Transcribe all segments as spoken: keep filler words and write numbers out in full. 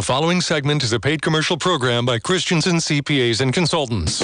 The following segment is a paid commercial program by Christensen C P As and Consultants.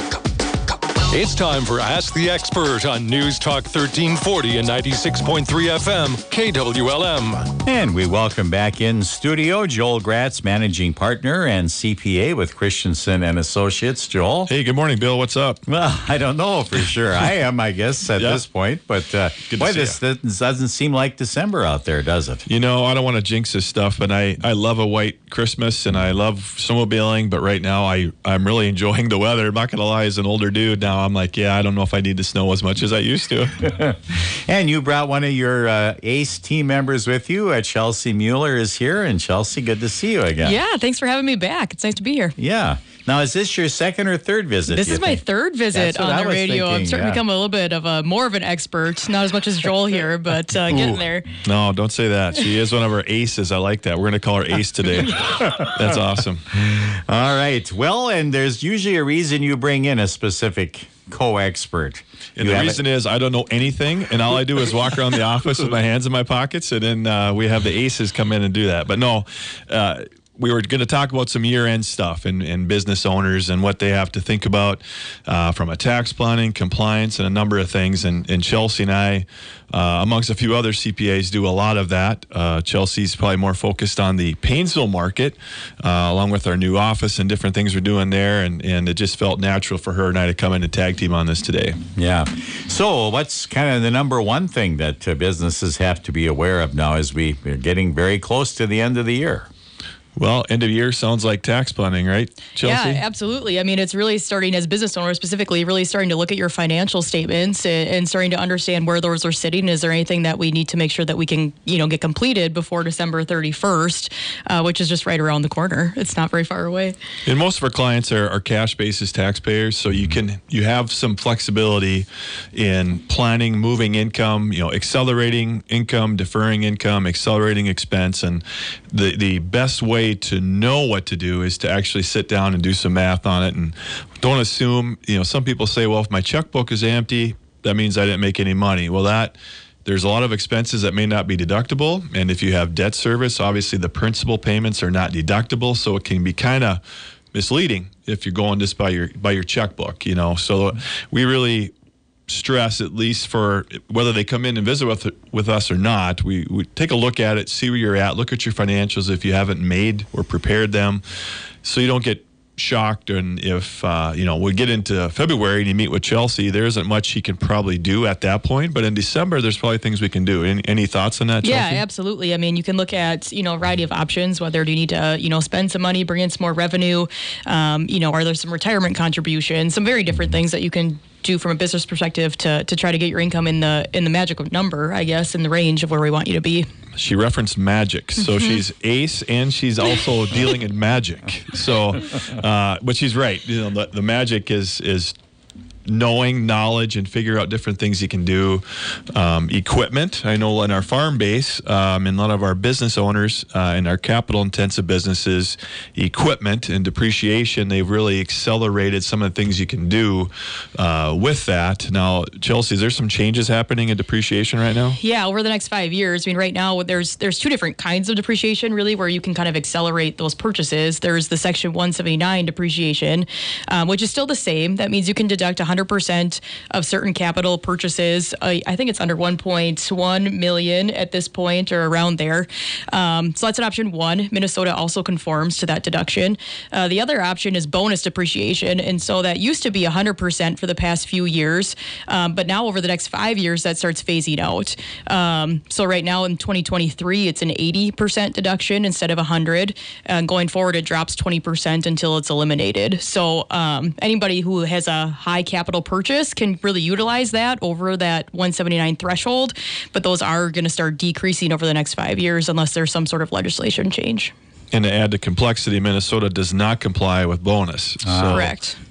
It's time for Ask the Expert on News Talk thirteen forty and ninety-six point three F M, K W L M. And we welcome back in studio Joel Gratz, managing partner and C P A with Christensen and Associates. Joel? Hey, good morning, Bill. What's up? Well, I don't know for sure. I am, I guess, at Yeah. this point. But uh, boy, this ya. doesn't seem like December out there, does it? You know, I don't want to jinx this stuff, but I, I love a white Christmas and I love snowmobiling. But right now, I, I'm really enjoying the weather. I'm not going to lie, as an older dude now, I'm like, yeah, I don't know if I need the snow as much as I used to. And you brought one of your uh, ACE team members with you. Uh, Chelsea Mueller is here. And Chelsea, good to see you again. Yeah, thanks for having me back. It's nice to be here. Yeah. Now, is this your second or third visit? This do you is my think? third visit That's what on I the was radio. I'm thinking, starting yeah. to become a little bit of a more of an expert. Not as much as Joel here, but uh, getting Ooh. there. No, don't say that. She is one of our aces. I like that. We're going to call her Ace today. That's awesome. All right. Well, and there's usually a reason you bring in a specific co-expert. And You the have reason it- is I don't know anything, and all I do is walk around the office with my hands in my pockets, and then uh, we have the aces come in and do that. But no, uh, we were going to talk about some year-end stuff and, and business owners and what they have to think about uh, from a tax planning, compliance, and a number of things. And, and Chelsea and I, uh, amongst a few other C P As, do a lot of that. Uh, Chelsea's probably more focused on the Paynesville market, uh, along with our new office and different things we're doing there. And, and it just felt natural for her and I to come in and tag team on this today. Yeah. So what's kind of the number one thing that uh, businesses have to be aware of now as we are getting very close to the end of the year? Well, end of year sounds like tax planning, right, Chelsea? Yeah, absolutely. I mean, it's really starting as business owners specifically, really starting to look at your financial statements and, and starting to understand where those are sitting. Is there anything that we need to make sure that we can, you know, get completed before December thirty-first, uh, which is just right around the corner. It's not very far away. And most of our clients are, are cash basis taxpayers, so you can you have some flexibility in planning, moving income, you know, accelerating income, deferring income, accelerating expense, and the the best way to know what to do is to actually sit down and do some math on it. And don't assume, you know, some people say, well, if my checkbook is empty, that means I didn't make any money. Well, that there's a lot of expenses that may not be deductible. And if you have debt service, obviously the principal payments are not deductible. So it can be kind of misleading if you're going just by your by your checkbook, you know. So we really stress, at least for whether they come in and visit with with us or not, we, we take a look at it, see where you're at, look at your financials if you haven't made or prepared them, so you don't get shocked. And if uh, you know, we get into February and you meet with Chelsea, there isn't much she can probably do at that point. But in December, there's probably things we can do. Any, any thoughts on that, Chelsea? Yeah, absolutely. I mean, you can look at, you know, a variety of options, whether do you need to, you know, spend some money, bring in some more revenue, um, you know, are there some retirement contributions, some very different things that you can do from a business perspective to to try to get your income in the in the magical number, I guess, in the range of where we want you to be. She referenced magic, so Mm-hmm. she's ace and she's also dealing in magic. So, uh, but she's right. You know, the, the magic is is knowing knowledge and figure out different things you can do. Um, equipment, I know in our farm base, um, and a lot of our business owners uh, in our capital intensive businesses, equipment and depreciation, they've really accelerated some of the things you can do uh, with that. Now, Chelsea, is there some changes happening in depreciation right now? Yeah, over the next five years. I mean, right now there's there's two different kinds of depreciation, really, where you can kind of accelerate those purchases. There's the Section one seventy-nine depreciation, um, which is still the same. That means you can deduct one hundred percent of certain capital purchases. Uh, I think it's under one point one million at this point, or around there. Um, so that's an option one. Minnesota also conforms to that deduction. Uh, the other option is bonus depreciation, and so that used to be one hundred percent for the past few years, um, but now over the next five years that starts phasing out. Um, so right now in twenty twenty-three, it's an eighty percent deduction instead of one hundred. And going forward, it drops twenty percent until it's eliminated. So um, anybody who has a high capital purchase can really utilize that over that one seventy-nine threshold, but those are going to start decreasing over the next five years unless there's some sort of legislation change. And to add to complexity, Minnesota does not comply with bonus. Ah. So Correct.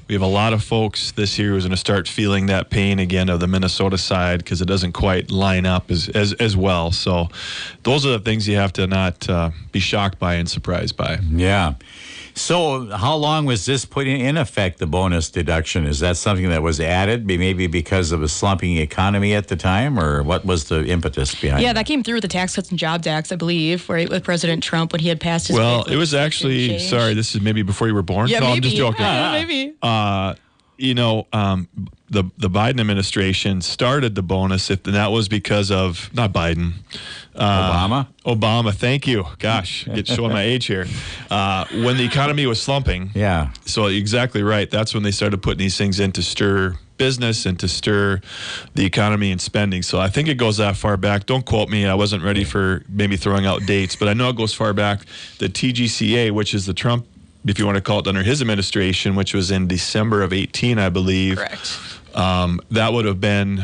We have a lot of folks this year who's going to start feeling that pain again of the Minnesota side because it doesn't quite line up as, as as well. So those are the things you have to not uh, be shocked by and surprised by. Yeah. So how long was this put in effect, the bonus deduction? Is that something that was added maybe because of a slumping economy at the time, or what was the impetus behind Yeah, it? that came through with the Tax Cuts and Jobs Act, I believe, right, with President Trump when he had passed his Well, big it was actually, legislation sorry, change. this is maybe before you were born. Yeah, no, maybe. I'm just joking. Yeah, maybe. Uh, you know, um, the the Biden administration started the bonus, if and that was because of not Biden, uh, Obama. Obama, thank you. Gosh, it's showing my age here. Uh, when the economy was slumping, Yeah. so exactly right. That's when they started putting these things in to stir business and to stir the economy and spending. So I think it goes that far back. Don't quote me. I wasn't ready for maybe throwing out dates, but I know it goes far back. The T G C A, which is the Trump, if you want to call it, under his administration, which was in December of eighteen, I believe. Correct. Um, that would have been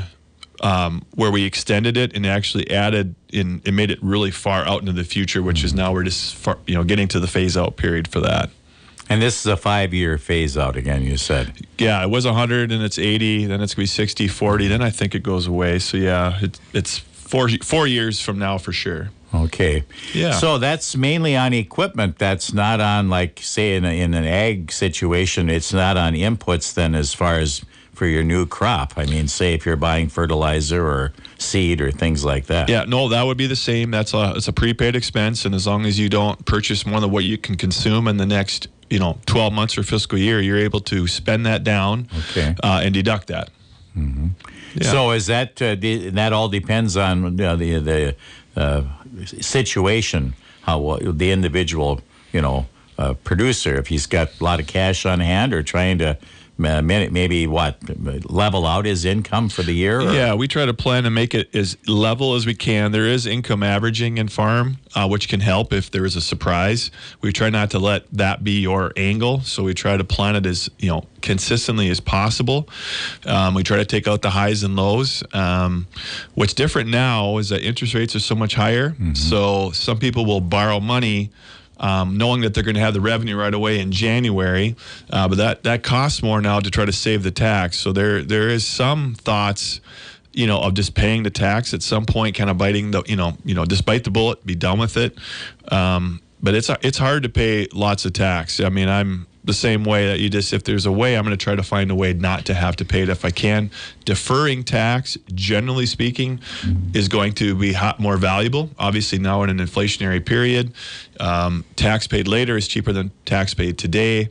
um, where we extended it and actually added in, it made it really far out into the future, which is now we're just far, you know, getting to the phase out period for that. And this is a five-year phase out again, you said. Yeah, it was one hundred and it's eighty, then it's going to be sixty, forty, then I think it goes away. So yeah, it, it's four four years from now for sure. Okay. Yeah. So that's mainly on equipment. That's not on, like, say, in, a, in an ag situation, it's not on inputs then as far as for your new crop. I mean, say if you're buying fertilizer or seed or things like that. Yeah, no, that would be the same. That's a it's a prepaid expense, and as long as you don't purchase more than what you can consume in the next, you know, twelve months or fiscal year, you're able to spend that down Okay. uh, and deduct that. Mm-hmm. Yeah. So is that uh, de- that all depends on uh, the the uh, situation, how uh, the individual, you know, uh, producer, if he's got a lot of cash on hand or trying to uh, maybe what level out his income for the year? Or? Yeah, we try to plan and make it as level as we can. There is income averaging in farm, uh, which can help if there is a surprise. We try not to let that be your angle, so we try to plan it as, you know, consistently as possible. Um, we try to take out the highs and lows. Um, what's different now is that interest rates are so much higher, mm-hmm. so some people will borrow money Um, knowing that they're going to have the revenue right away in January, uh, but that, that costs more now to try to save the tax. So there there is some thoughts, you know, of just paying the tax at some point, kind of biting the, you know, you know, just bite the bullet, be done with it. Um, but it's it's hard to pay lots of tax. I mean, I'm the same way that you just, if there's a way, I'm going to try to find a way not to have to pay it if I can. Deferring tax, generally speaking, is going to be hot, more valuable. Obviously, now in an inflationary period, um, tax paid later is cheaper than tax paid today.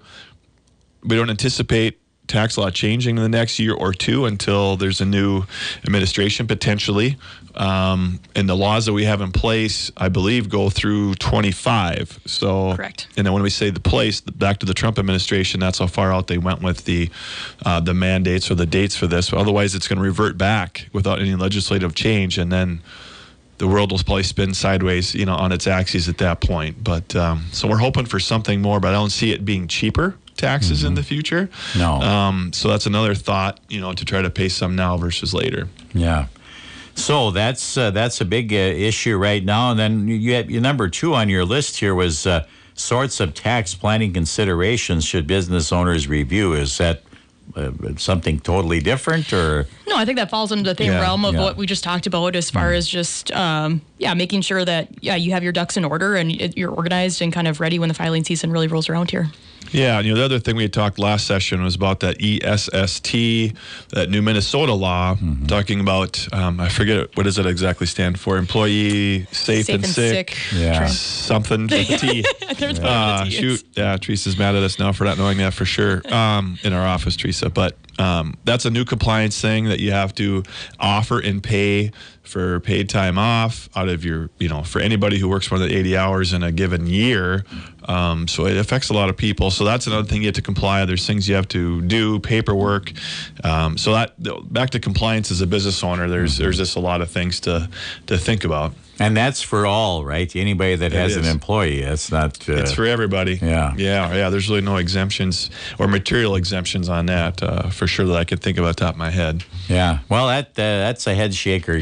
We don't anticipate tax law changing in the next year or two until there's a new administration potentially. Um, and the laws that we have in place, I believe, go through twenty-five. So, correct. And then when we say the place, back to the Trump administration, that's how far out they went with the uh, the mandates or the dates for this. But otherwise, it's going to revert back without any legislative change, and then the world will probably spin sideways, you know, on its axis at that point. But um, so we're hoping for something more, but I don't see it being cheaper taxes mm-hmm. in the future. No. Um, so that's another thought, you know, to try to pay some now versus later. Yeah. So that's uh, that's a big uh, issue right now. And then you had your number two on your list here was uh, sorts of tax planning considerations should business owners review. Is that uh, something totally different, or? No, I think that falls into the same Yeah, realm of yeah. what we just talked about as far mm. as just, um, yeah, making sure that, yeah, you have your ducks in order and it, you're organized and kind of ready when the filing season really rolls around here. Yeah, and you know, the other thing we had talked last session was about that E S S T, that new Minnesota law, mm-hmm. talking about, um, I forget, what does it exactly stand for? Employee Safe, Safe and, and Sick. sick. Yeah. Trans- Something with a T. There's Uh, a T. shoot, yeah, Teresa's mad at us now for not knowing that for sure um, in our office, Teresa. But um, that's a new compliance thing that you have to offer and pay for paid time off out of your, you know, for anybody who works more than eighty hours in a given year. Um, so it affects a lot of people. So that's another thing you have to comply. There's things you have to do, paperwork. Um, so that back to compliance as a business owner, there's there's just a lot of things to to think about. And that's for all, right? Anybody that It has an is. employee. That's not. Uh, It's for everybody. Yeah. Yeah. Yeah. There's really no exemptions or material exemptions on that uh, for sure that I can think of at the top of my head. Yeah. Well, that uh, that's a head shaker yet.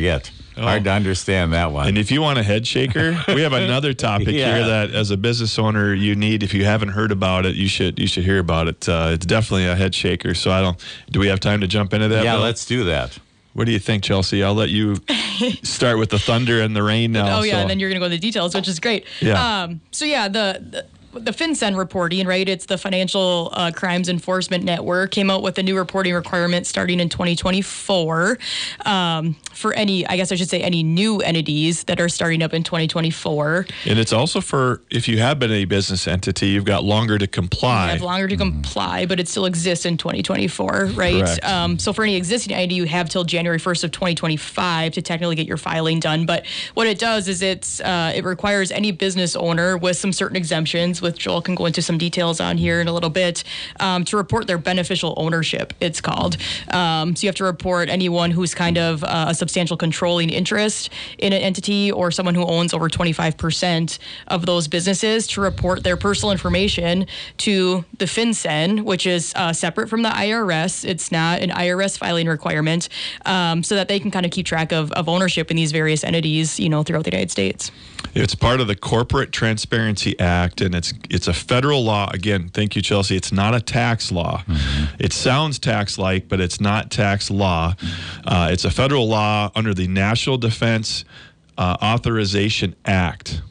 Hard to understand that one. And if you want a head shaker, we have another topic Yeah. here that, as a business owner, you need. If you haven't heard about it, you should you should hear about it. Uh, it's definitely a head shaker. So I don't. Do we have time to jump into that? yeah, Bill? let's do that. What do you think, Chelsea? I'll let you start with the thunder and the rain now. Oh yeah, so. and then you're gonna go into the details, which is great. Yeah. Um, so yeah, the, the the FinCEN reporting, right? It's the Financial uh, Crimes Enforcement Network, came out with a new reporting requirement starting in twenty twenty-four um, for any, I guess I should say, any new entities that are starting up in twenty twenty-four. And it's also for if you have been a business entity, you've got longer to comply. You have longer to comply, but it still exists in twenty twenty-four, right? Correct. Um, so for any existing entity, you have till January first of twenty twenty-five to technically get your filing done. But what it does is it's uh, it requires any business owner with some certain exemptions, which Joel can go into some details on here in a little bit, um, to report their beneficial ownership, it's called. Um, so you have to report anyone who's kind of uh, a substantial controlling interest in an entity or someone who owns over twenty-five percent of those businesses to report their personal information to the FinCEN, which is uh, separate from the I R S. It's not an I R S filing requirement, um, so that they can kind of keep track of, of ownership in these various entities, you know, throughout the United States. It's part of the Corporate Transparency Act, and it's it's a federal law. Again, thank you, Chelsea. It's not a tax law. Mm-hmm. It sounds tax-like, but it's not tax law. Uh, it's a federal law under the National Defense uh, Authorization Act.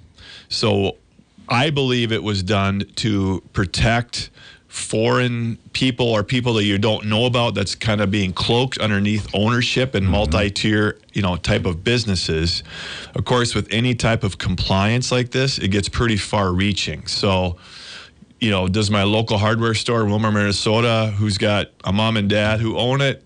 So I believe it was done to protect foreign people or people that you don't know about that's kind of being cloaked underneath ownership and multi-tier, you know, type of businesses. Of course, with any type of compliance like this, it gets pretty far-reaching. So, you know, does my local hardware store, Wilmer, Minnesota, who's got a mom and dad who own it,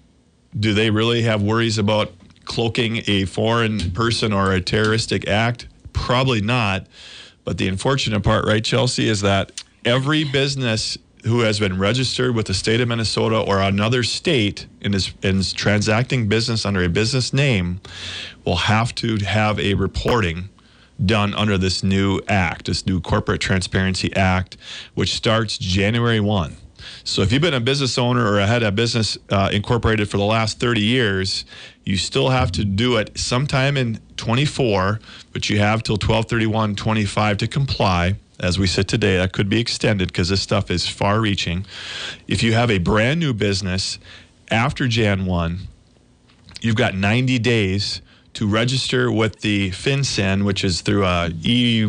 do they really have worries about cloaking a foreign person or a terroristic act? Probably not. But the unfortunate part, right, Chelsea, is that every business who has been registered with the state of Minnesota or another state and is, and is transacting business under a business name will have to have a reporting done under this new act, this new Corporate Transparency Act, which starts January first. So if you've been a business owner or had a business uh, incorporated for the last thirty years, you still have to do it sometime in twenty-four, but you have till twelve thirty-one twenty-five to comply. As we sit today, that could be extended because this stuff is far-reaching. If you have a brand new business after January first, you've got ninety days to register with the FinCEN, which is through a e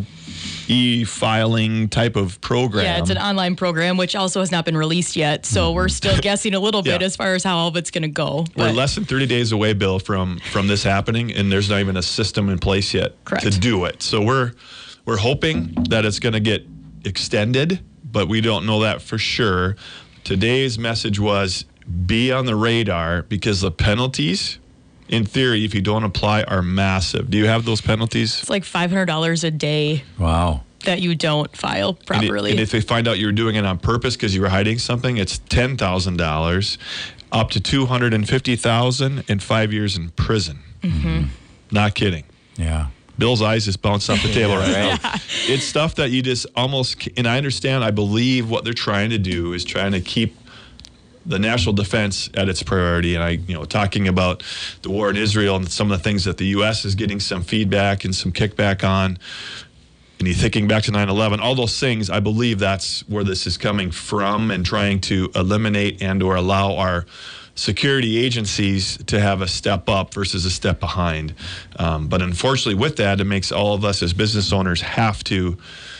e-filing type of program. Yeah, it's an online program, which also has not been released yet. So we're still guessing a little bit Yeah. as far as how all of it's going to go. We're But- less than thirty days away, Bill, from from this happening, and there's not even a system in place yet Correct. to do it. So we're we're hoping that it's going to get extended, but we don't know that for sure. Today's message was be on the radar because the penalties, in theory, if you don't apply, are massive. Do you have those penalties? It's like five hundred dollars a day Wow. that you don't file And, it- properly. and if they find out you're doing it on purpose because you were hiding something, it's ten thousand dollars, up to two hundred fifty thousand dollars, and five years in prison. Mm-hmm. Not kidding. Yeah. Bill's eyes just bounced off the table right Yeah. now. It's stuff that you just almost, and I understand, I believe what they're trying to do is trying to keep the national defense at its priority. And I, you know, talking about the war in Israel and some of the things that the U S is getting some feedback and some kickback on. And you thinking back to nine eleven, all those things, I believe that's where this is coming from and trying to eliminate and or allow our security agencies to have a step up versus a step behind. Um, but unfortunately with that, it makes all of us as business owners have to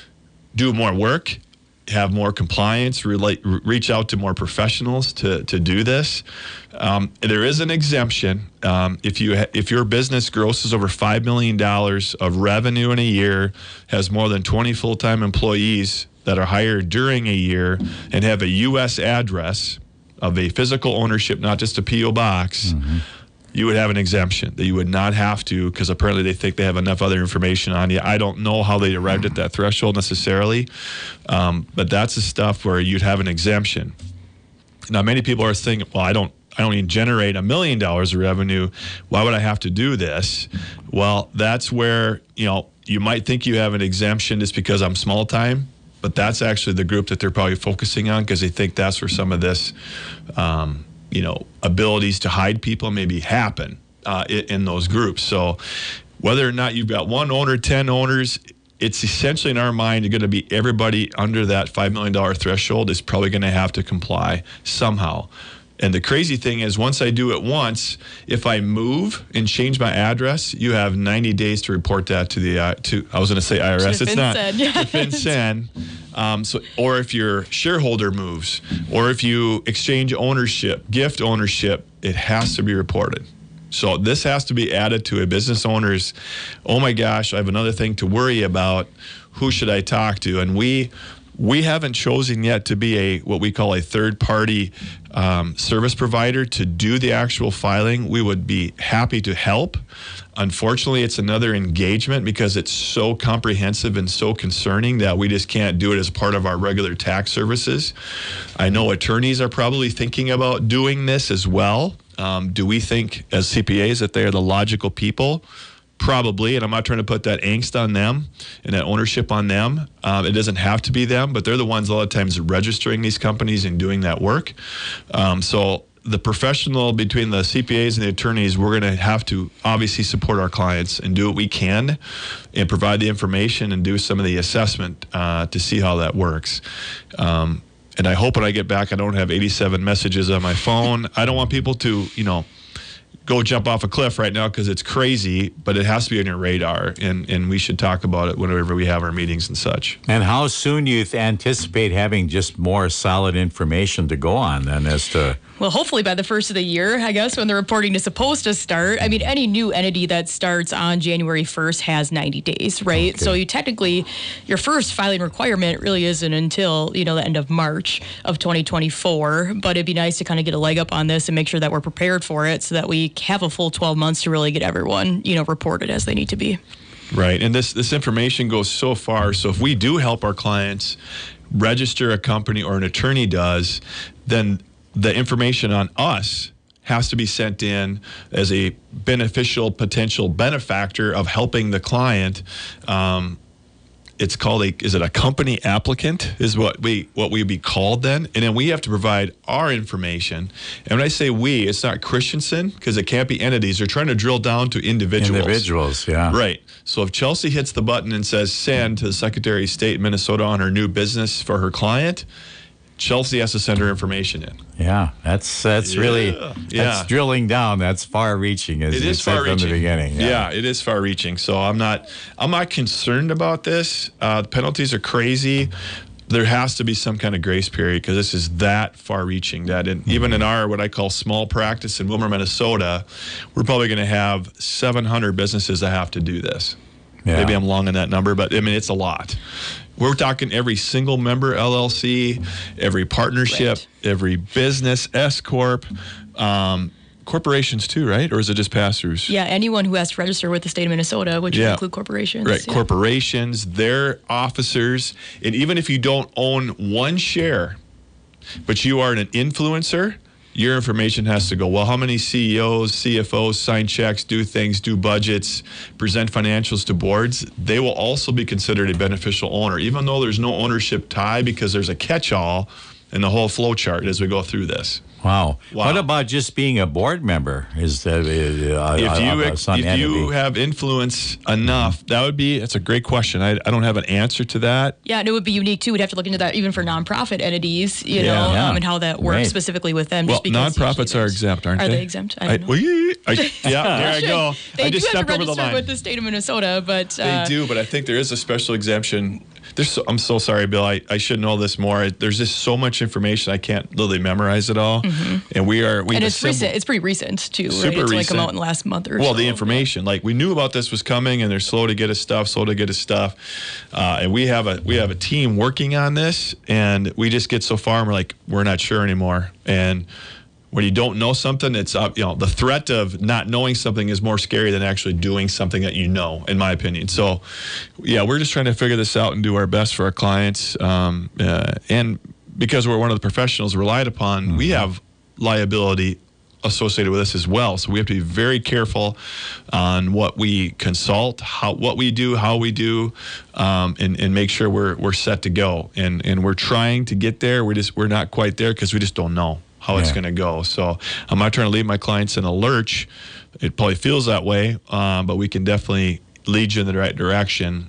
do more work, have more compliance, relate, re- reach out to more professionals to, to do this. Um, there is an exemption. Um, if you ha- if your business grosses over five million dollars of revenue in a year, has more than twenty full-time employees that are hired during a year, and have a U S address of a physical ownership, not just a P O box, mm-hmm. you would have an exemption that you would not have to, because apparently they think they have enough other information on you. I don't know how they arrived at that threshold necessarily, um, but that's the stuff where you'd have an exemption. Now, many people are thinking, well, I don't I don't even generate a million dollars of revenue. Why would I have to do this? Well, that's where, you know, you might think you have an exemption just because I'm small time, but that's actually the group that they're probably focusing on because they think that's where some of this, um, you know, abilities to hide people maybe happen. uh, in, in those groups. So whether or not you've got one owner, ten owners, it's essentially in our mind going to be everybody under that five million dollars threshold is probably going to have to comply somehow. And the crazy thing is, once I do it once, if I move and change my address, you have ninety days to report that to the, uh, to I was going to say I R S. To it's not. FinCEN. To FinCEN. Um, so, or if your shareholder moves, or if you exchange ownership, gift ownership, it has to be reported. So this has to be added to a business owner's, oh my gosh, I have another thing to worry about. Who should I talk to? And we we haven't chosen yet to be a what we call a third-party um, service provider to do the actual filing. We would be happy to help. Unfortunately, it's another engagement because it's so comprehensive and so concerning that we just can't do it as part of our regular tax services. I know attorneys are probably thinking about doing this as well. Um, do we think as C P As that they are the logical people? Probably, and I'm not trying to put that angst on them and that ownership on them. Um, it doesn't have to be them, but they're the ones a lot of times registering these companies and doing that work. Um, so the professional between the C P As and the attorneys, we're going to have to obviously support our clients and do what we can and provide the information and do some of the assessment uh, to see how that works. Um, and I hope when I get back, I don't have eighty-seven messages on my phone. I don't want people to, you know, go jump off a cliff right now because it's crazy, but it has to be on your radar, and, and we should talk about it whenever we have our meetings and such. And how soon do you th- anticipate having just more solid information to go on then as to... Well, hopefully by the first of the year, I guess, when the reporting is supposed to start. I mean, any new entity that starts on January first has ninety days, right? Okay. So you technically, your first filing requirement really isn't until, you know, the end of March of twenty twenty-four. But it'd be nice to kind of get a leg up on this and make sure that we're prepared for it so that we have a full twelve months to really get everyone, you know, reported as they need to be. Right. And this, this information goes so far. So if we do help our clients register a company or an attorney does, then the information on us has to be sent in as a beneficial potential benefactor of helping the client. Um, it's called a, is it a company applicant is what we, what we'd be called then. And then we have to provide our information. And when I say we, it's not Christensen because it can't be entities. They're trying to drill down to individuals. Individuals, yeah. Right. So if Chelsea hits the button and says send to the Secretary of State in Minnesota on her new business for her client, Chelsea has to send her information in. Yeah, that's that's Yeah, really yeah. that's drilling down. That's far-reaching, as It you is said far-reaching from the beginning. Yeah. it is far-reaching. So I'm not I'm not concerned about this. Uh, the penalties are crazy. There has to be some kind of grace period because this is that far-reaching. That in, mm-hmm. even in our what I call small practice in Wilmer, Minnesota, we're probably going to have seven hundred businesses that have to do this. Yeah. Maybe I'm long on that number, but I mean it's a lot. We're talking every single member L L C, every partnership, Right. every business, S corp, um, corporations too, right? Or is it just pass-throughs? Yeah, anyone who has to register with the state of Minnesota, which Yeah. would include corporations. Right, yeah. corporations, their officers, and even if you don't own one share, but you are an influencer, your information has to go. Well, how many C E Os, C F Os sign checks, do things, do budgets, present financials to boards? They will also be considered a beneficial owner, even though there's no ownership tie because there's a catch-all in the whole flow chart as we go through this. Wow. Wow. What about just being a board member? Is that uh, If you uh, some if entity? you have influence enough, that would be, that's a great question. I, I don't have an answer to that. Yeah, and it would be unique too. We'd have to look into that even for nonprofit entities, you Yeah. know, Yeah. um, and how that works Right. specifically with them. Well, just because nonprofits usually are there's- exempt, aren't Are they? they exempt? I I, don't know. well, I, yeah, there I Should. go. They I do just have stepped to over the register line. with the state of Minnesota, but uh, They do, but I think there is a special exemption. There's so, I'm so sorry, Bill. I, I should know this more. There's just so much information I can't literally memorize it all. And we are we and it's assemble- recent. It's pretty recent too, right? Super It's only recent. come out in the last month or Well, so. the information, like we knew about this was coming, and they're slow to get us stuff, slow to get us stuff, uh, and we have a we have a team working on this, and we just get so far, and we're like, we're not sure anymore. And when you don't know something, it's uh, you know the threat of not knowing something is more scary than actually doing something that you know, in my opinion. So, yeah, we're just trying to figure this out and do our best for our clients, um, uh, and because we're one of the professionals relied upon, mm-hmm. we have liability associated with this as well. So we have to be very careful on what we consult, how what we do, how we do, um, and, and make sure we're we're set to go. And and we're trying to get there. We're just we're not quite there because we just don't know how it's Yeah. going to go. So I'm not trying to leave my clients in a lurch. it probably feels that way, um, but we can definitely lead you in the right direction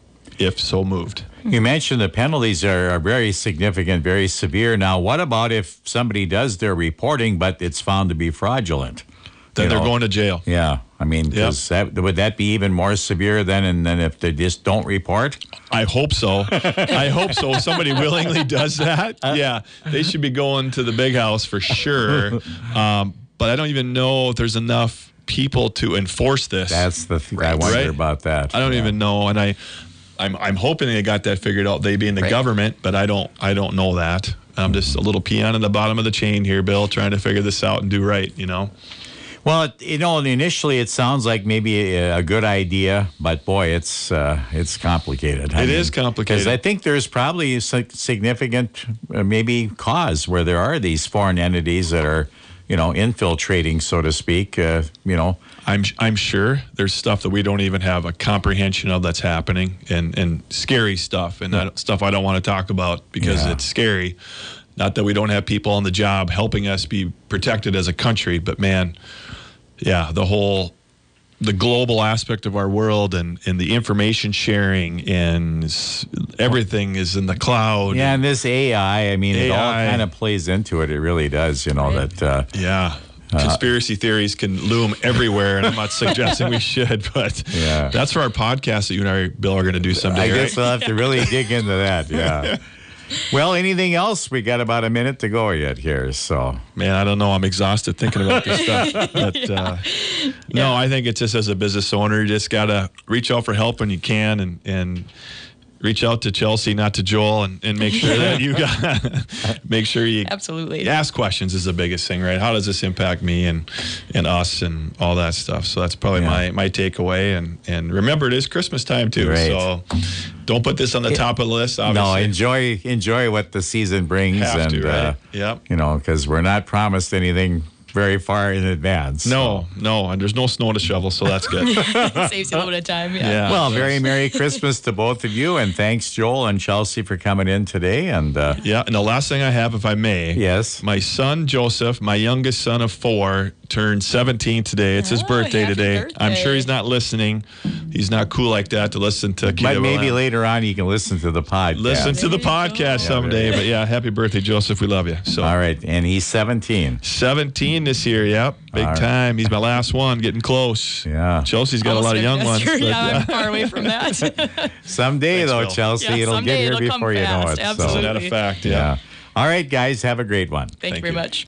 if so moved. You mentioned the penalties are, are very significant, very severe. Now, what about if somebody does their reporting, but it's found to be fraudulent? Then You they're know, going to jail. Yeah, I mean, Yep. 'cause that, would that be even more severe than, and then if they just don't report? I hope so. I hope so. If somebody willingly does that, yeah, they should be going to the big house for sure. Um, but I don't even know if there's enough people to enforce this. That's the th- I wonder Right. about that. I don't Yeah. even know, and I, I'm I'm hoping they got that figured out. They being the Right. government, but I don't I don't know that. I'm just a little peon in the bottom of the chain here, Bill, trying to figure this out and do right. You know. Well, it, you know, initially it sounds like maybe a, a good idea, but boy, it's uh, it's complicated. It is complicated. Because I think there's probably a sig- significant, uh, maybe cause where there are these foreign entities that are, you know, infiltrating, so to speak. Uh, you know, I'm I'm sure there's stuff that we don't even have a comprehension of that's happening, and, and scary stuff, and that stuff I don't want to talk about because Yeah. it's scary. Not that we don't have people on the job helping us be protected as a country, but man, yeah, the whole the global aspect of our world and, and the information sharing and s- everything is in the cloud. yeah, and this A I, I mean, it all A I. kind of plays into it. It really does. You know Right. that. Uh, Yeah. Conspiracy theories can loom everywhere, and I'm not suggesting we should, but Yeah. that's for our podcast that you and I, Bill, are going to do someday. I right? guess we'll have to really dig into that. Yeah. Well, anything else? We got about a minute to go yet here, so. Man, I don't know. I'm exhausted thinking about this stuff. But uh, no, I think it's just as a business owner, you just got to reach out for help when you can, and, and reach out to Chelsea, not to Joel, and, and make sure that you got make sure you Absolutely. ask questions is the biggest thing, right? How does this impact me and and us and all that stuff? So that's probably Yeah. my my takeaway. And and remember, it is Christmas time too. Right. So don't put this on the top of the list. No, Obviously, enjoy enjoy what the season brings, Have and to, right? uh, Yep. you know, because we're not promised anything very far in advance. No, no, and there's no snow to shovel, so that's good. It saves you a little bit of time. Yeah. Yeah. Well, very Merry Christmas to both of you, and thanks, Joel and Chelsea, for coming in today. And uh, Yeah, and the last thing I have, if I may, yes, my son Joseph, my youngest son of four, turned seventeen today. It's his Oh, birthday happy today. birthday. I'm sure he's not listening. He's not cool like that to listen to. but K W L M. maybe later on you can listen to the podcast. Listen to the There you podcast go. someday. Yeah, But yeah, happy birthday, Joseph. We love you. So All right, and he's seventeen. seventeen this year. Yep, big All right. time. He's my last one, getting close. Yeah. Chelsea's got Almost a lot of gonna young ones. guess. but, Yeah, yeah. I'm far away from that. Someday, Thanks, though, Bill. Chelsea, Yeah, it'll someday get here it'll come before you know fast. it. Absolutely. Isn't that a fact? So, Yeah. yeah. All right, guys, have a great one. Thank, Thank you very you. much.